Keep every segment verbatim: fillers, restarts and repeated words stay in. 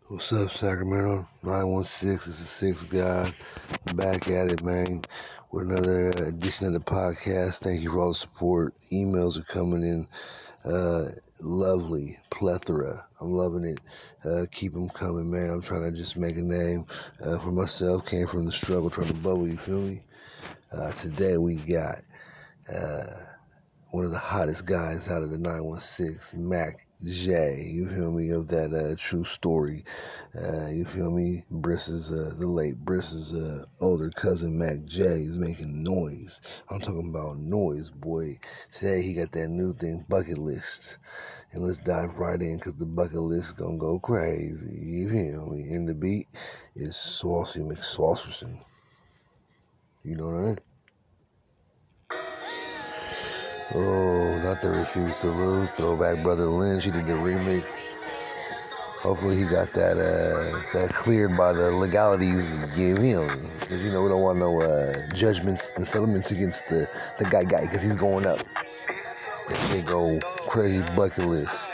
What's up, Sacramento? nine one six, it's the sixth guy. Back at it, man, with another uh, edition of the podcast. Thank you for all the support. Emails are coming in. Uh, lovely. Plethora. I'm loving it. Uh, keep them coming, man. I'm trying to just make a name uh, for myself. Came from the struggle, trying to bubble, you feel me? Uh, today we got uh, one of the hottest guys out of the nine one six, Mac J, you feel me, of that uh, true story. Uh, you feel me? Briss's, uh, the late Briss's uh, older cousin Mac J is making noise. I'm talking about noise, boy. Today he got that new thing, bucket list. And let's dive right in because the bucket list gonna go crazy. You feel me? And the beat is Saucy McSaucerson. You know what I mean? Oh, not the Refuse to Lose. Throwback Brother Lynch. He did the remix. Hopefully he got that uh, that cleared by the legalities you gave him. Because, you know, we don't want no uh, judgments and settlements against the, the guy guy because he's going up. They go crazy bucket list.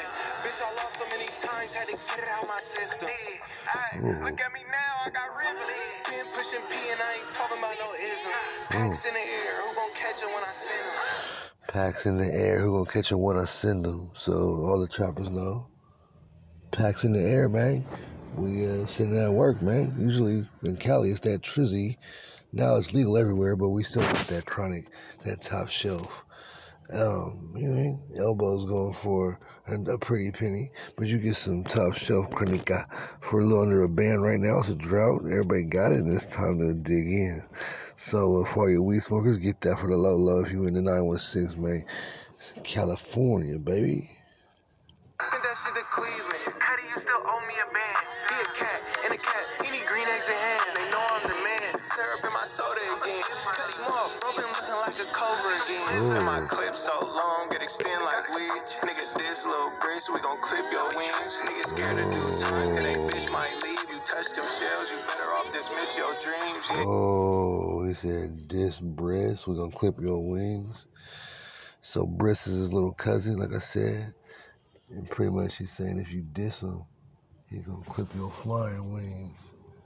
Ooh. Look at me now, I got Ribley. Been pushing P and I ain't talking about no ism. Packs in the air, who gon' catch it when I send them? Packs in the air, who gon' catch it when I send them? So all the trappers know. Packs in the air, man. We uh, sitting at work, man. Usually in Cali, it's that Trizzy. Now it's legal everywhere, but we still got that chronic, that top shelf. Um, you know what I mean? Elbows going for a, a pretty penny, but you get some top shelf Chronica for a little under a band right now. It's a drought. Everybody got it, and it's time to dig in. So uh, for all your weed smokers, get that for the low low if you in the nine one six, man. It's California, baby. Send that shit to Cleveland. How do you still owe me a band? Be a cat and a cat. Any green eggs in hand. They know I'm the man. Syrup in my soda again. Cut him off. Bro been looking like a cobra again. Ooh. And my clip so long, it extend like weed. Nigga, this little brace, we gon' clip your wings. Nigga scared to do time, cause they bitch might leave. You touch them shells, you better off dismiss your dreams. Yeah. Oh, he said, this Briss, we gon' clip your wings. So Briss is his little cousin, like I said. And pretty much he's saying if you diss him, he gonna clip your flying wings.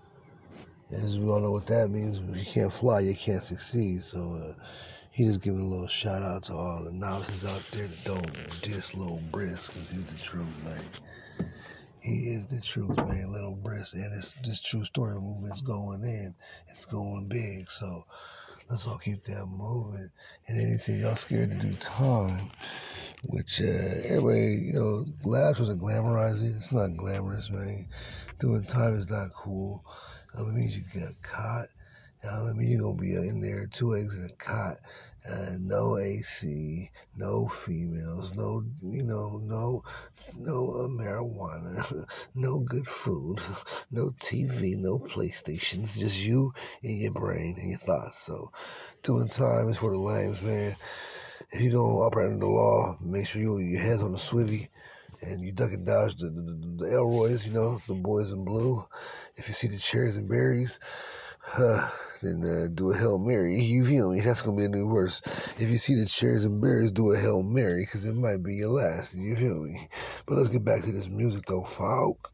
As we all know what that means, if you can't fly, you can't succeed. So uh, he just giving a little shout out to all the novices out there that don't diss Little Briss, because he's the truth, man. He is the truth, man, Little Briss. And it's, this true story movement's going in. It's going big. So let's all keep that moving. And then he said, y'all scared to do time. Which, uh, everybody, you know, Labs was a glamorize it. It's not glamorous, man. Doing time is not cool. Um, it means you get caught. Um, I mean, you're going to be in there, two eggs in a cot. Uh, no A C, no females, no, you know, no, no uh, marijuana, no good food, no T V, no PlayStations, just you and your brain and your thoughts. So, doing time is for the lames, man. If you're going to operate under the law, make sure you your head's on the swivvy and you duck and dodge the, the, the, the Elroys, you know, the boys in blue. If you see the cherries and berries, uh, then uh, do a Hail Mary. You feel me? That's going to be a new verse. If you see the cherries and berries, do a Hail Mary because it might be your last. You feel me? But let's get back to this music, though, folk.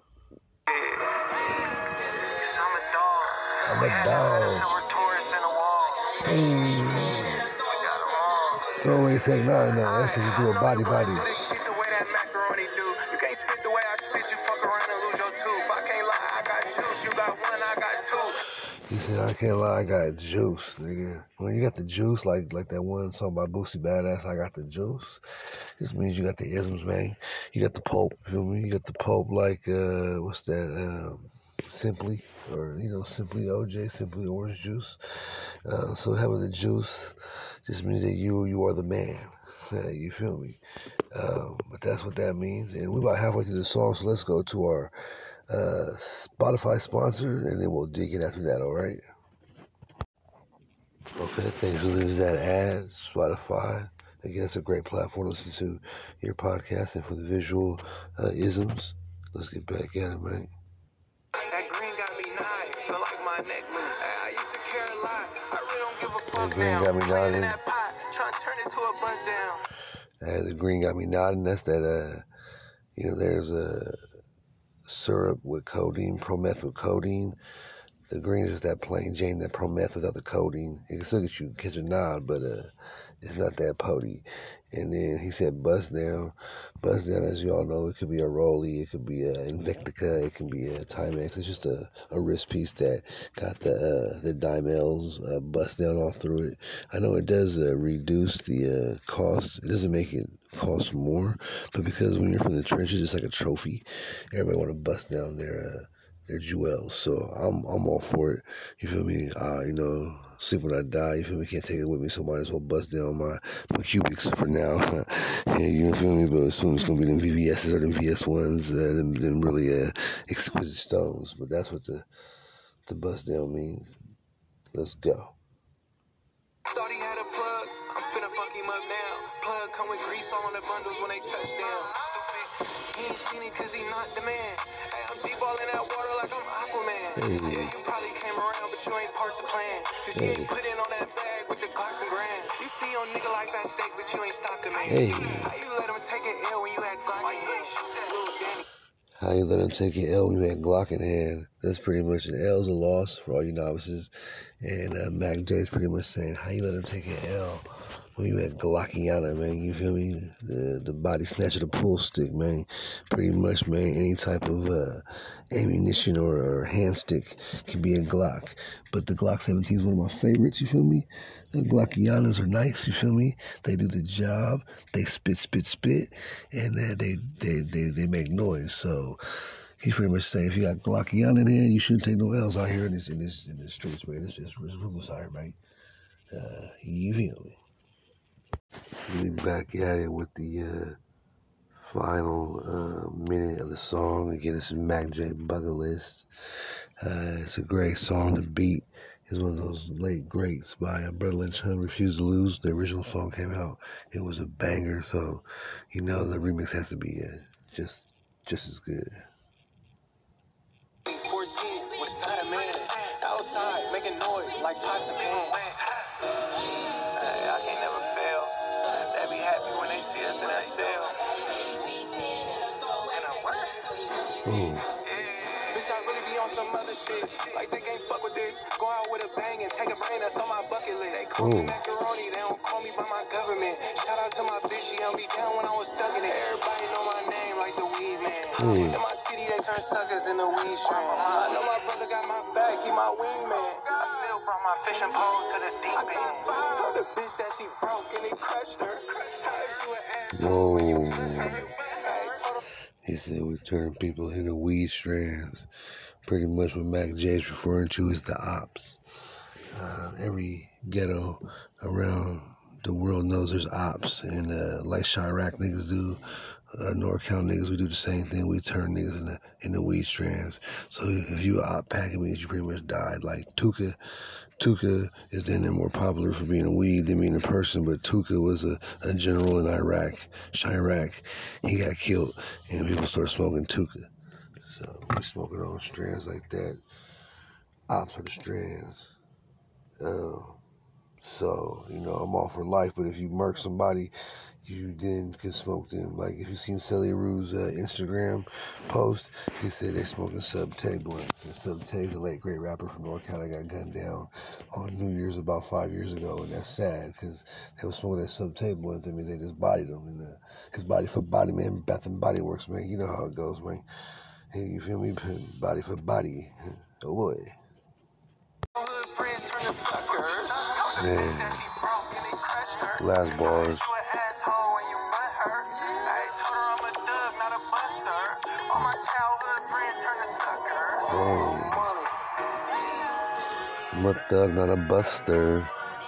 I'm a dog. Hey. Don't always say no, no, that's just do a body body. He said, I can't lie, I got juice, nigga. When you got the juice, like like that one song by Boosie Badass, I got the juice. This means you got the isms, man. You got the pulp, feel me? You got the pulp like, uh, what's that, um, Simply, or, you know, Simply O J, Simply Orange Juice. Uh, so having the juice just means that you you are the man. Uh, you feel me? Um, but that's what that means. And we're about halfway through the song, so let's go to our uh, Spotify sponsor, and then we'll dig in after that, all right? Okay, thanks for listening to that ad, Spotify. Again, it's a great platform to listen to your podcast and for the visual uh, isms. Let's get back at it, man. That green got me nine, feel like my neck loose. I used to care a lot. I really don't give a fuck. That green got me nodding. Trying to turn it to a buzz down. Uh, the green got me nodding. That's that, uh, you know, there's a syrup with codeine, prometh with codeine. The green is just that plain Jane, that prometh without the codeine. It can still get you catch a nod, but uh, it's not that potent. And then he said bust down. Bust down, as you all know, it could be a Rolly, it could be a Invictica, it can be a Timex. It's just a, a wrist piece that got the uh, the Dimels uh, bust down all through it. I know it does uh, reduce the uh, cost. It doesn't make it cost more, but because when you're from the trenches, it's like a trophy. Everybody want to bust down their uh, their jewels. So I'm I'm all for it. You feel me? Uh, you know, sleep when I die. You feel me? Can't take it with me, so might as well bust down my, my cubics for now. Yeah, you feel me? But soon it's gonna be them V V S's or them V S ones, uh, them, them really uh, exquisite stones. But that's what the the bust down means. Let's go. Thought he had a plug. I'm finna fuck him up now. Plug come with grease all on the bundles when they touch down. He ain't seen it cause he not the man. Hey, I'm deep all in that water like I'm Aquaman. Hey. Yeah, you probably came around, but you ain't part the plan. Cause hey. You ain't put in on that bag with the Glocks and grand. You see your nigga like that steak, but you ain't stalking me. Hey. How you let him take an L when you had Glock in hand? Little Danny. How you let him take an L when you had Glock in hand? That's pretty much an L's a loss for all you novices. And uh, Mac J's pretty much saying, how you let him take an L when you had Glockiana, man? You feel me? The the body snatcher, the pull stick, man. Pretty much, man. Any type of uh, ammunition or, or hand stick can be a Glock. But the Glock seventeen is one of my favorites. You feel me? The Glockianas are nice. You feel me? They do the job. They spit, spit, spit, and uh, they they they they make noise. So. He's pretty much saying if you got Glockiana in there, you shouldn't take no L's out here in this in this in the streets, man. It's just ruthless out here, man. Uh, you feel me? We back at it with the uh, final uh, minute of the song. Again, this is Mac J Bucket List. Uh, it's a great song. The beat is one of those late greats by uh, Brother Lynch Hunt. Refuse to Lose. The original song came out. It was a banger, so you know the remix has to be uh, just just as good. fourteen was not a man. Outside making noise like pots and pans. Hey, I can't never fail. They be happy when they see us in that cell. Ooh. Bitch, I really be on some other shit. Like they can't fuck with this. Go out with a bang and take a brain that's on my bucket list. They call Ooh. me macaroni, they don't call me by my government. Shout out to my bitch, she held me down when I was tugging it. Everybody know my name like the weed man. Ooh. In my city, they turn suckers in the weed strain. I know my brother got my back, he my wingman. I still brought my fishing pole to the deep end. Told the bitch that she broke and he crushed her. How is you an asshole when you cut her? He said we turn people into weed strands. Pretty much what Mac J is referring to is the ops. Uh, every ghetto around the world knows there's ops. And uh, like Chirac niggas do, uh, NorCal niggas, we do the same thing. We turn niggas into, into weed strands. So if you op packing means you pretty much died. Like Tuka. Tuka is then more popular for being a weed than being a person, but Tuka was a, a general in Iraq, Chirac. He got killed, and people started smoking Tuka. So we smoking on strands like that. Ops are the strands. Uh, so, you know, I'm all for life, but if you murk somebody, you then can smoke them. Like, if you seen Celia Rue's uh, Instagram post, he said they smoking Sub-Tay blunts. And Sub-Tay's a late great rapper from NorCal that got gunned down on New Year's about five years ago, and that's sad because they were smoking that Sub-Tay blunt. That means they just bodied him. And uh, his body for body, man, Bath and Body Works, man. You know how it goes, man. Hey, you feel me? Body for body. Oh boy. Man. Last bars. I'm a thug, not a buster.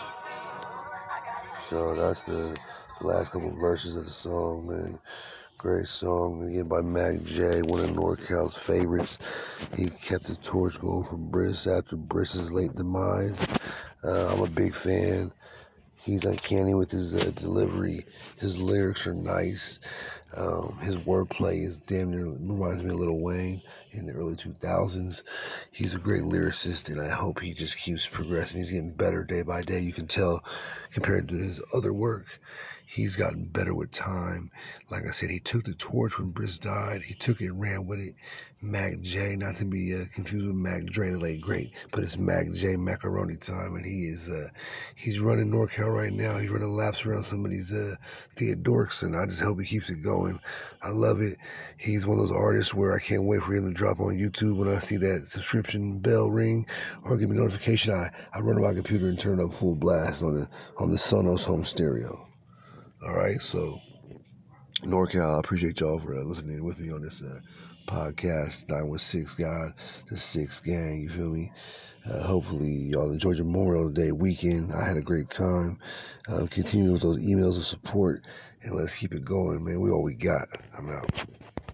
So that's the last couple verses of the song, man. Great song, again by Mac J, one of NorCal's favorites. He kept the torch going for Briss after Briss's late demise. Uh, I'm a big fan. He's uncanny with his uh, delivery. His lyrics are nice. Um, his wordplay is damn near, reminds me of Lil Wayne in the early two thousands. He's a great lyricist, and I hope he just keeps progressing. He's getting better day by day. You can tell compared to his other work. He's gotten better with time. Like I said, he took the torch when Briss died. He took it and ran with it. Mac J, not to be uh, confused with Mac Dre, the late great, but it's Mac J Macaroni time, and he is uh, he's running NorCal right now. He's running laps around some of these uh, Theodorics, and I just hope he keeps it going. I love it. He's one of those artists where I can't wait for him to drop on YouTube. When I see that subscription bell ring or give me notification, I, I run to my computer and turn up full blast on the on the Sonos home stereo. All right, so NorCal, I appreciate y'all for uh, listening with me on this uh, podcast, nine one six God, the sixth Gang, you feel me? Uh, hopefully y'all enjoyed your Memorial Day weekend. I had a great time. Uh, continue with those emails of support, and let's keep it going, man. We all we got. I'm out.